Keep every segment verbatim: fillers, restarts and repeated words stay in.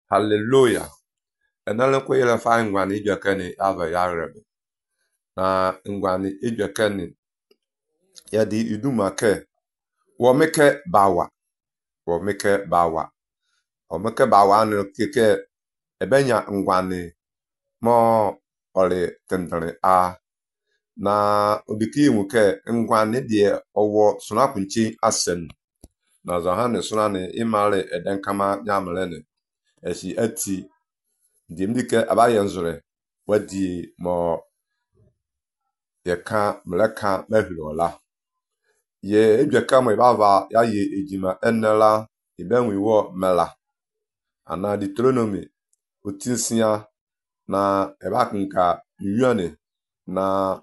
Hallelujah. Enale kwa yele fa ngwani ijekeni ava yarebe. Na ngwani ijekeni yadi idumake womeke bawa. Womeke bawa. Womeke bawa anu kike ebenya ngwani mo ole tendere a na odiki muke ngwani die owo sunakunchi asen. Na zahane sunane imale edenkama nyamlene. Eshi eti dimdike abayenzure wadi mo yeka mleka mehlola ye ejeka mo ibava ya ye ejima enela ibenwiwo mela ana Deuteronomy otinsia na ebakinka yuane na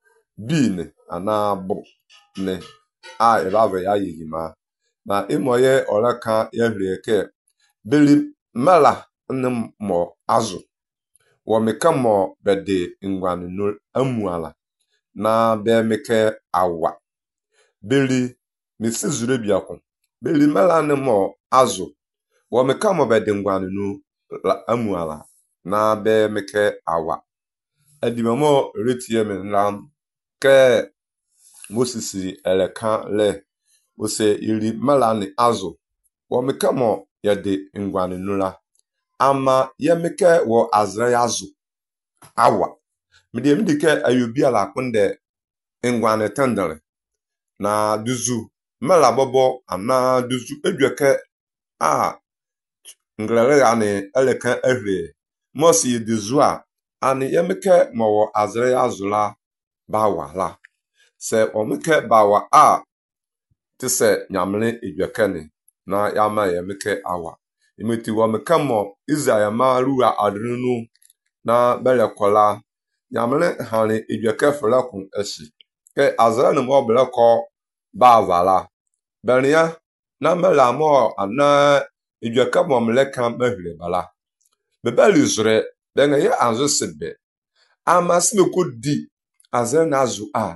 bin ana bu ne a ibava ya ye ejima na imoye oleka yehrieke bili mela nnem mo azu womeka mo bede ngwanu no amuala na be meke awa beli misizure biako beli mela ne mo azu womeka mo bede ngwanu no amuala na be meke awa adimamo retie me na ke Moses eleka le ose iri mela ne azu womeka mo yede ngwanu no la ama yemeke wo azrayazu awa midi mdike ayubi ala kunde ngwane tendere na duzu mela bobo ana duzu edweke a ngrele yani eleke ehre mosi duzu a ani yemeke mo azrayazu la bawa la se omeke bawa a tise nyamle edweke ni na yama yemeke awa imeti womeka mo Israel ma ruwa adrunu na bele kola nyamle hani ejeke flakun eshi ke azra no mo bele ko ba vala benia na mela mo ana ejeke mo mleka mahire bala bebeli zure denga ye anzo sebe ama smeko di azra na azu a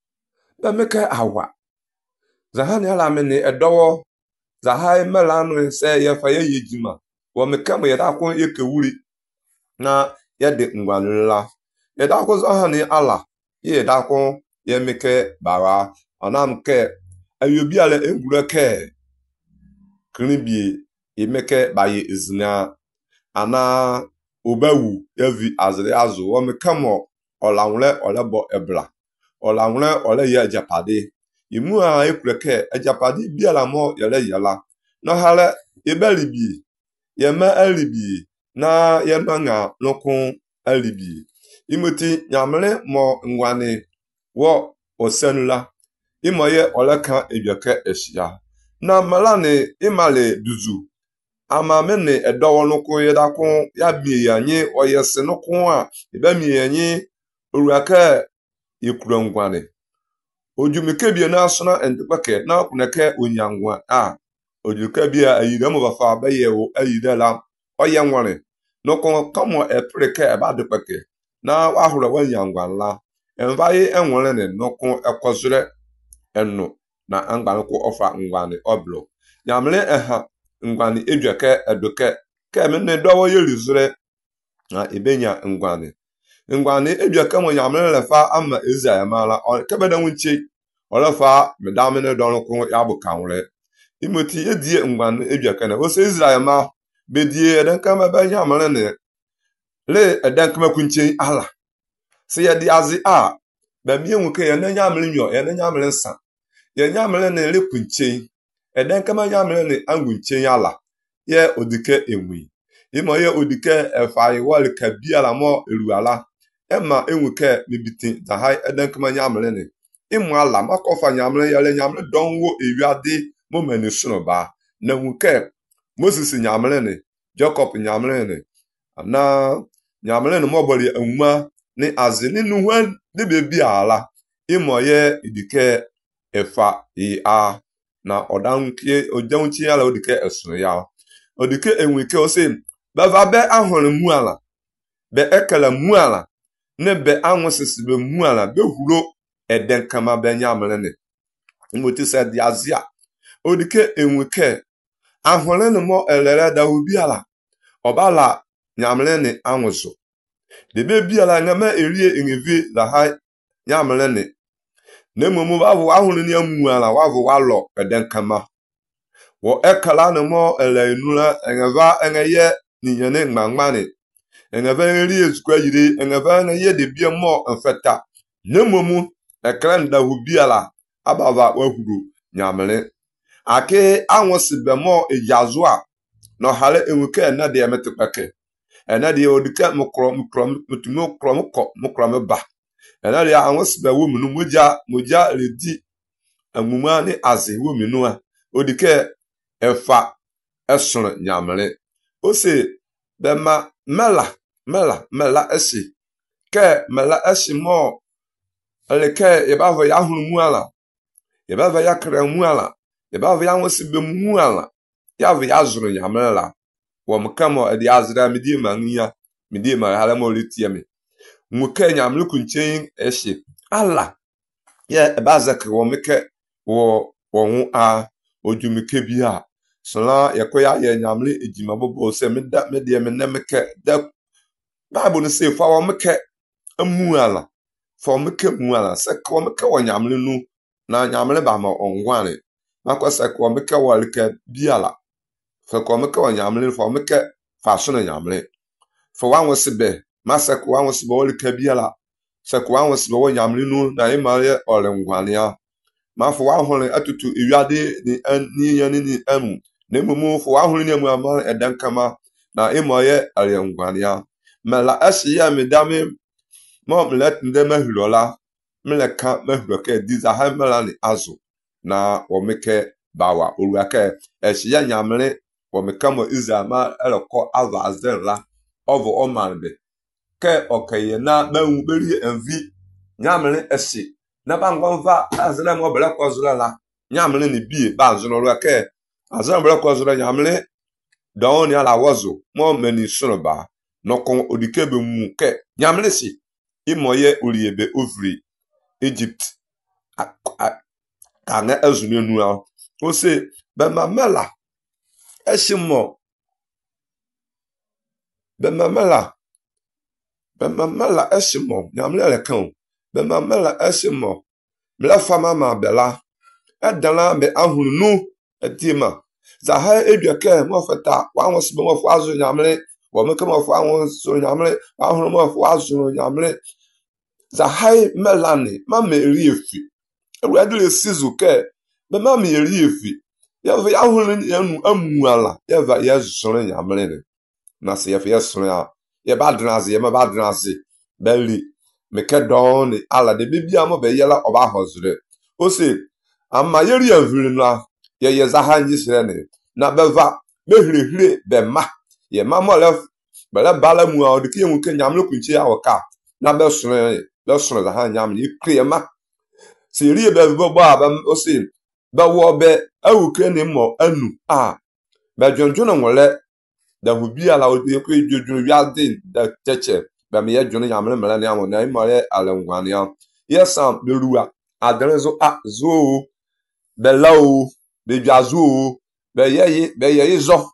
be meka awa zahani ala meni edowo zahai mela no se ye fa ye yejima womeka mo yeda kwon yeke wuri na yede ngwanula yeda kwon zahani ala yeda kwon yemeke bara onamke ayobi ala engureke kribi yemeke baye izna ana obawu yavi azre azu womeka mo olanwle olebo ebla olanwle ole ye japade imu a ekureke ajapade biala mo yele yala no hale ibelibi yema alibi na yemanga lokun alibi imoti nyamle mo ngwane wo osenula imoye oleka ejeke esia na malane imale duzu ama mene edowo nukun yedakun ya bi yanyi oyese nukun a ibemi yanyi oruaka ikuro ngwane ojumike bi na asuna entepeke na kuneke onyangwa a ojuka bia ayida mo bafa baye wo ayida la oye nware no kon kamo epreke eba de peke na ahura wanyangwa la envaye enwore ne no kon ekozure enu na angban ko ofa ngwane oblo nyamle eha ngwane ejeke eduke ke me ne dowo yerizure na ibenya ngwane ngwane ejeke mo nyamle lefa ama Israel mala kebeda nwunchi olafa medamene don ko yabu kanwre imoti edie ngwan ejekene ose Israel ma bedie edenkama banya amane le edenkama kunchen ala se ye di azi a ba mi enwuke ye nanya amle nyo ye nanya amle nsa ye nya amle ne le kunchen edenkama nya amle ne angunchen ala ye odike enwi imo ye odike efai wal kabia mo eruala ema enwuke mebiti da hai edenkama nya amle ne imu ala makofa nya amle ye le nya amle donwo ewiade mo mani sunoba na wuke Moses nyamlene Jacob nyamlene na nyamlene mo bori anwa ni azini nuwan de bebi ala imoye idike efa i a na odanke ojanchi ala odike esunu ya odike enwike ose bava be ahore mu ala be ekala mu ala ne be anwosisi be mu ala be huro edenkama be nyamlene ngoti se diazia odike enwike ahore no mo elere da obi ala obala nyamle ni anwuzo de be bia la ngama erie ngevi la ha nyamle ni nemumu bawo ahunu ni amu ala wawo walo eden kama wo ekala no mo ele nula engeva engeye ni yene ngmangmani engeva eri ezukwa yiri engeva na ye de bia mo enfeta nemumu ekran da hubiala abava wahuru nyamle ake anwosi bemo ejazua no hale enwuke na de emetepeke ena de odika mukro mukro mutumo kro mukro mukro ba ena de anwosi be wo munu moja moja redi amuma ni aze wo minu a odike efa esono nyamle ose bema mela mela mela esi ke mela esi mo eleke yebavo ya hunu muala yebavo ya kra muala yebavo ya anwosi be muala ya ya zuru nyamle la wo mkamo edi azra midi manya midi ma hala mo litiame muke nyamle kunchen eshi ala ye ebazak wo meke wo wo a ojumike bia sala yakoya ye nyamle ejima bobo se meda medie menemeke da bible no say fa wo meke amuala fa wo meke muala se ko meke wo nyamle nu na nyamle ba ma ongwane makwasa ko meke wo leke biala fa ko meke wo nyamle fa meke fa so na nyamle fa wanwo sebe masako wanwo sebe wo leke biala se ko wanwo sebe wo nyamle nu na imare olengwane ya ma fa wanwo atutu iwade ni ni yani ni amu nemumu fa wanwo ni amu ama edan kama na imoye olengwane ya mala asiya medame mo mlet ndeme hulola mleka mehuloke diza ha melani azu na wo meke bawa oruake esiya nyamle wo meka mo izama eloko ava azela ovo omanbe ke okaye na mawu beri envi nyamle esi na bangwanva azela mo bela kozula la nyamle ni bie ba azu no ruake azela bela kozula nyamle dawoni ala wazo mo meni sunoba nokon odikebe mu ke nyamle si imoye uriebe ovri Egypt kanga ezunu enu a o se be mamela eshimo be mamela be mamela eshimo nyamle le kan be mamela eshimo mla fama ma bela edala be ahunu etima za ha eduake mo feta wa won se be mo fu azu nyamle wo me kama fu awon so nyamle ahunu mo fu azu nyamle za hai melani ma meri efi ewadu le sizuke be ma meri efi ya ya hunu yanu amuala ya va ya zoro nyamle na se ya fa yesoro ya ya badrazi ya ma badrazi beli meke don ala de bibia mo be yela oba hozure o se amma yeri aviri na ya ye za ha nyi sire ne na beva behirehire be ma ye ma mo le bele bala mu a odike yen ke nyamle kunchi ya woka na be soro be soro za ha nyamle ikrema se ri be bo ba o se be wo be awuke ni mo anu a be dwonjono nwole da hubi ala odi ko dwodwo wiade da cheche be me ye dwono nyamle mele ne amon na imare alengwane ya yesam beruwa adrezo a zo be lawo be dwazo be ye be ye zo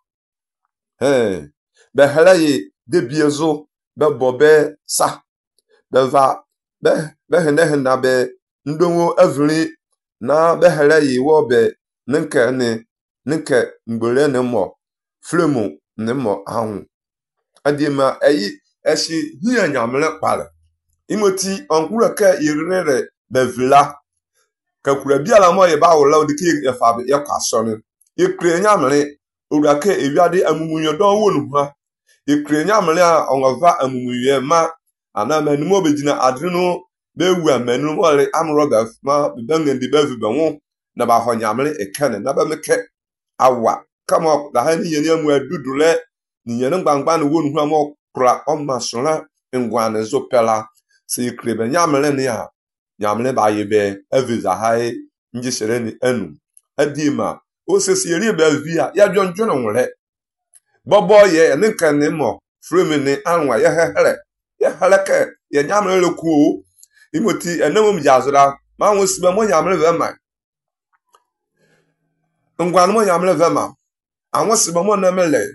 he be helaye de biezo be bobe sa be va be be hene hena be ndonwo avri na be helaye wo be nenke ne nenke ngbole ne mo flemo ne mo ahun adima eyi eshi hiya nyamle pare imoti onkura ka yirere be vila ka kura biala mo ye ba wo la odike ye fa be ye kwaso ne ye kre nyamle urake ewiade amumunyo don wonu ha ye kre nyamle a onova amumunye ma ana manu mo begina adreno be wu amanu mo le amroga ma be ngandi be be won na ba ho nyamle e kane na ba meke awa kama da hani yeni amu adudule ni yeni ngbangba no wonu hu am kura o masona ngwane zo pela se krebe nyamle ne ya nyamle ba yebe eviza hai nji sere ni enu adima o se se ri be via ya dwonjono nwre bobo ye ne kan ne mo frame ne anwa ye hehere ye haleke ye nyamle le ku imoti enamum jazura ma won sibe mo nyamle ve mai ngwan mo nyamle ve ma awon sibe mo na mele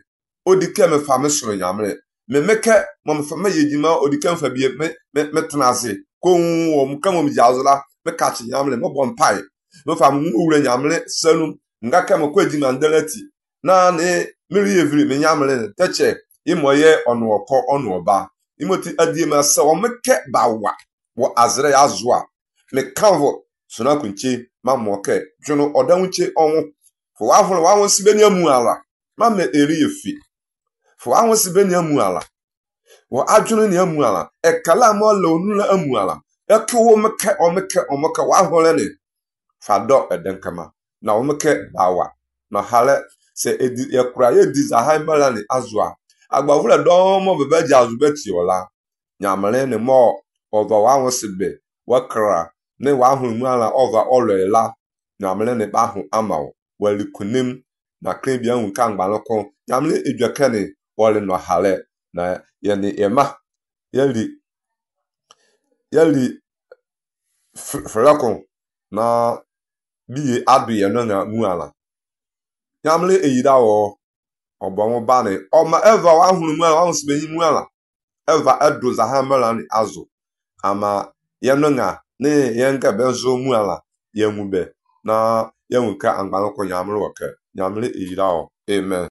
odike me fa me soro nyamre me meke mo me fa me yejima odike fa bie me me tenaze ko wo mo kam mo jazula me kachi nyamre mo bon pai me fa mo wure nyamre sanu nga ka mo kwejima ndalati na ne miri eviri me nyamre teche imoye onu okọ onu oba imoti adie ma se o meke bawa wo azre ya zoa me kanvo sona kunche ma moke dwono odanwuche onwo fo wa fo wa won sibeni amu ala ma me eri efi fo wa won sibeni amu ala wo adwono ni amu ala e kala mo la onu la amu ala e ke wo meke o meke o meke wa hole ni fa do edenkama na wo meke bawa na hale se edi e kura ye dizaha mbala ni azwa agbavule do mo bebe jazu beti ola nyamale ni mo over wa won sibe wakra ne wa hu mu ala over oloela nyamale ni ba hu amawo wali kunim na klebia hu kan gbaloko nyamale edwakane wole no hale na ye ni ema yali yali frako na biye adu ye no na mu ala nyamale eyida wo obonwo bani oma eva wa hu mu ala wa sibe mu ala eva edoza ha mala ni azu ama yenunga ne yenga bezo mu ala yemube na yenwuka angbaloko nyamle woke nyamle eyira o amen.